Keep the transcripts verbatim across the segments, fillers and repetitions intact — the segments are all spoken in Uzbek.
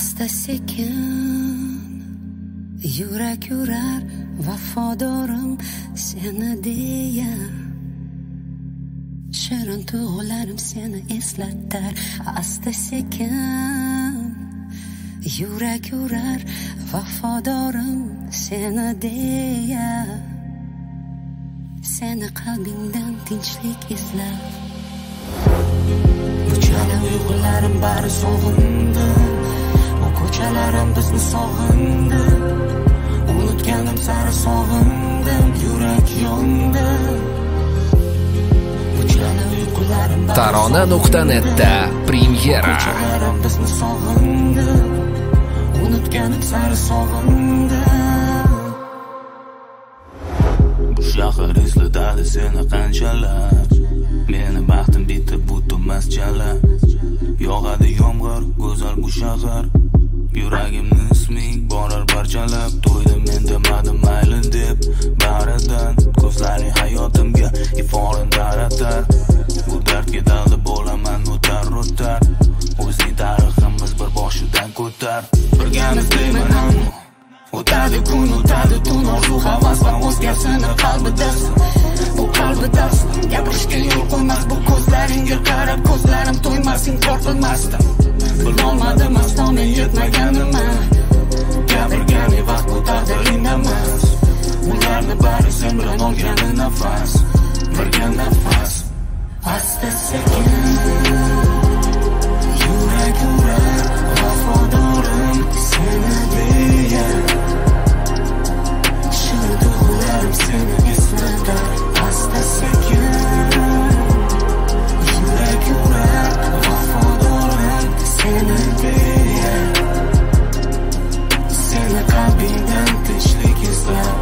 asta sekin yurak yurar vafodorim seni deya. Shirin tuyg'ularim seni eslatar asta sekin yurak yurar vafodorim seni deya. Seni qalbingdan tinchlik izlab bu chala uyg'unlarim bari sog'indi. Bu ko'chalarim bizni sog'indi. Unutganim sari sog'indim, yurak yondi. Bu chala uyg'unlarim Tarona nuqta netda premyera. Ko'chalarim bizni sog'indi. Unutganim sari sog'indim. Bu shahar eslatadi seni qanchalar. Meni baxtim bitib bu to'mas chala. Yog'adi yomg'ir, go'zal bu shahar. Yuragimni isming borar parchalab. To'ydim men demadim mayli deb baridan. Ko'zlaring hayotimga iforin taratar. Bu dardga dalda bo'laman o'tar o'tar. O'zing tariximiz bir boshidan ko'tar. Birgamiz deyman ammo o'tadi kun, o'tadi tun, orzu havas va o'zgasini qalbidasan. Bu qalbidasan, gapirishga yo'l qo'ymas bu ko'zlaringga qarab. Ko'zlarim to'ymas, inkor qilmasdim. Bilolmadim aslo men yetmaganimman. Gapirgani vaqt bu taqdiringda emas. Ularni bari sen bilan olgani nafas, birga nafas. Asta sekin yurak yurar vafodorim seni deya. Shirin tuyg'ularim seni eslatar asta sekin yurak yurar vafodorim seni deya. Seni qalbingdan tinchlik izlab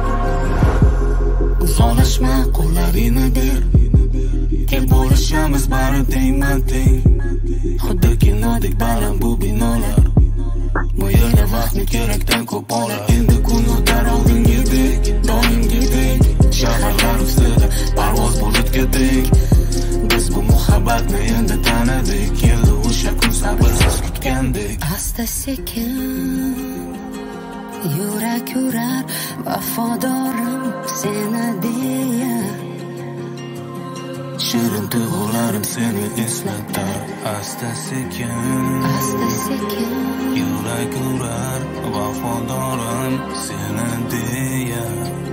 uzoqlashma, qo'llaringni ber. Kel bo'lishamiz bari deyman teng. Xuddi kinodek baland bu binolar. Bu yerda vaqtni kerakdan ko'p olar. Endi kun o'tar oldingidek, doimgidek. Shaharlar ustida parvoz bulutga teng. Biz bu muhabbatni endi tanidik. Keldi o'sha kun sabrsiz kutgandek. Asta sekin yurak yurar vafodorim seni deya. Shirin tuyg'ularim seni eslatar asta sekin. Asta sekin Yurak yurar vafodorim seni deya.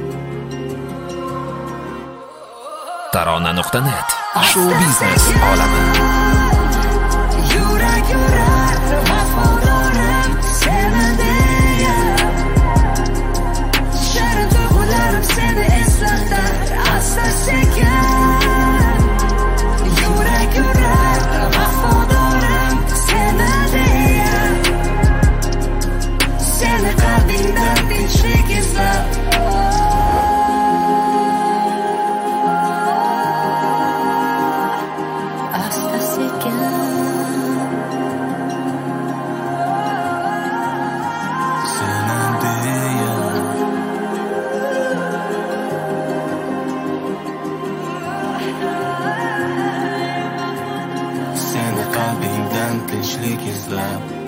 Tarona nuqta net show biznes olami. yurak yurar vafodorim seni deya. Shirin tuyg'ularim seni eslatar asta sekin yurak yurar vafodorim seni deya. Seni qalbingdan tinchlik izlab asta sekin Seni deya. Seni qalbingdan tinchlik izlab